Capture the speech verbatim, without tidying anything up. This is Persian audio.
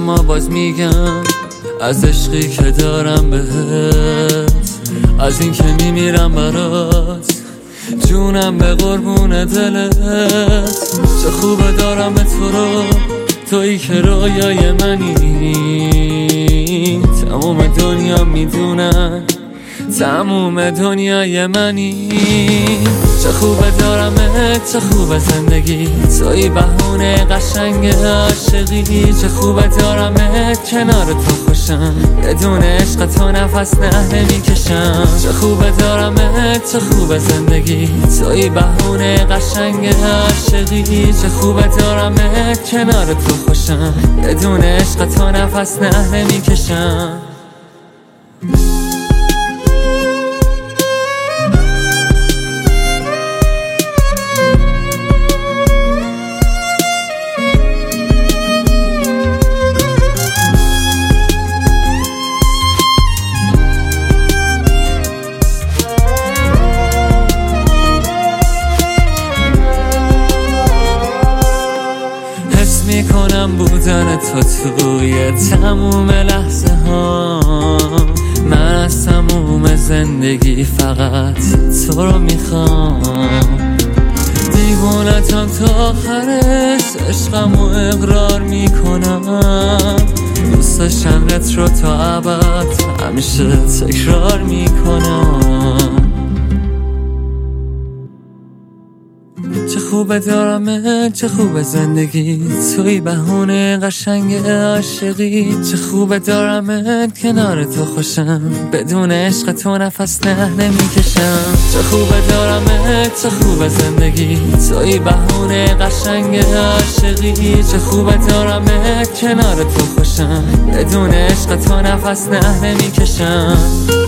اما باز میگم از عشقی که دارم بهت، از این که میمیرم برات، جونم به قربون دلت. چه خوبه دارم به تو رو، تویی که رویای منی، تموم دنیا میدونن تموم دنیای منی. چه خوبه دارمت، چه خوبه زندگی، توی بهونه قشنگ عاشقی. چه خوبه دارمت، کنار تو خوشم، بدون عشق تو نفس نه نمیکشم. چه خوبه دارمت، چه خوبه زندگی، توی بهونه قشنگ عاشقی. چه خوبه دارمت، کنار تو خوشم، بدون عشق تو نفس نه نمیکشم. میکنم بودن تو توی تموم لحظه ها، من از تموم زندگی فقط تو رو میخوام. دیوونتم تا آخرش، عشقم و اقرار میکنم، دوست داشتنت رو تا ابد همیشه تکرار میکنم. چه خوبه دارمت، چه خوبه زندگی، توی بهونه قشنگ عاشقی. چه خوبه دارمت، کنار تو خوشم، بدون عشق تو نفس نه نمیکشم. چه خوبه دارمت، چه خوبه زندگی، توی بهونه قشنگ عاشقی. چه خوبه دارمت، کنار تو خوشم، بدون عشق تو نفس نه نمیکشم.